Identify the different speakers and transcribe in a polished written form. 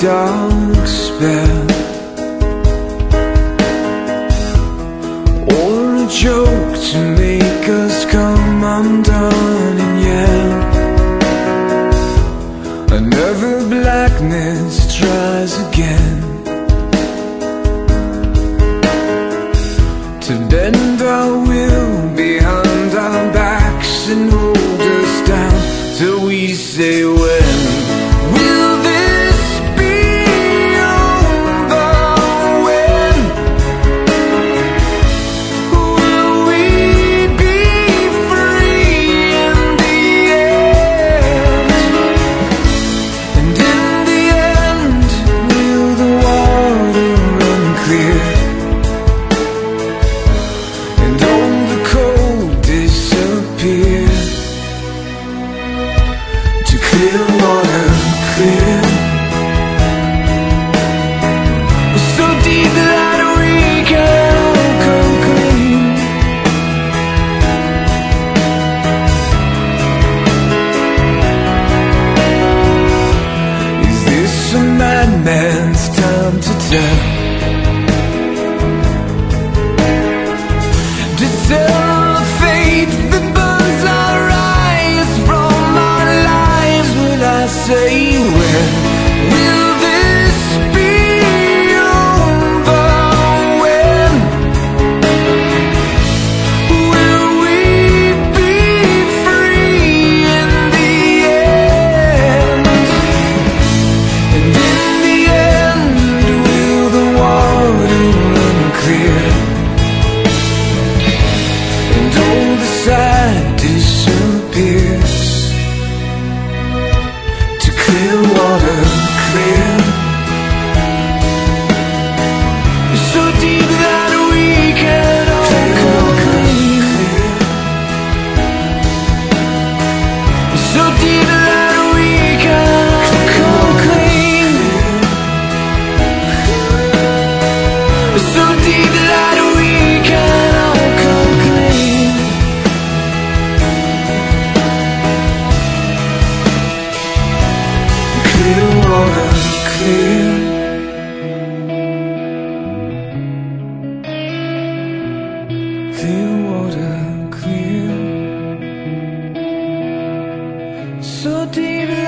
Speaker 1: dark spell, or a joke to make us come undone and yell. Another blackness tries again to bend our will behind our backs and hold us down till we say, when will this be over? When will we be free in the end? And in the end, will the water run clear and all the cold disappear? To clear water, clear, so deep that we can all come clean. Is this a madman's time to tell? To tell the fate that burns our eyes from our lives? Will I say, when will this be over? When will we be free in the end? And in the end, will the water run clear and all the sad disappears? To clear water, clear, so deep that we can all come clean. So deep that we can all come clean. So deep that we can all come clean. Clear water, clear, clear water, clear, so deep